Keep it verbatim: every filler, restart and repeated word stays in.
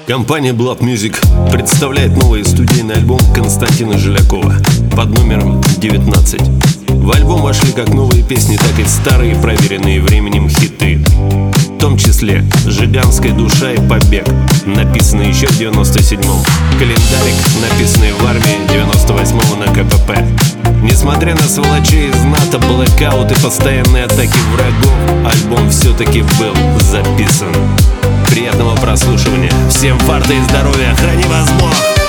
Компания Blood Music представляет новый студийный альбом Константина Жилякова под номером девятнадцать. В альбом вошли как новые песни, так и старые, проверенные временем хиты. В том числе «Жиганская душа» и «Побег», написанные еще в девяносто седьмом, «Календарик», написанный в армии девяносто восьмого на ка пэ пэ. Несмотря на сволочей из НАТО, блэкаут и постоянные атаки врагов, альбом все-таки был записан. Приятного прослушивания. Всем фарта и здоровья. Храни вас Бог!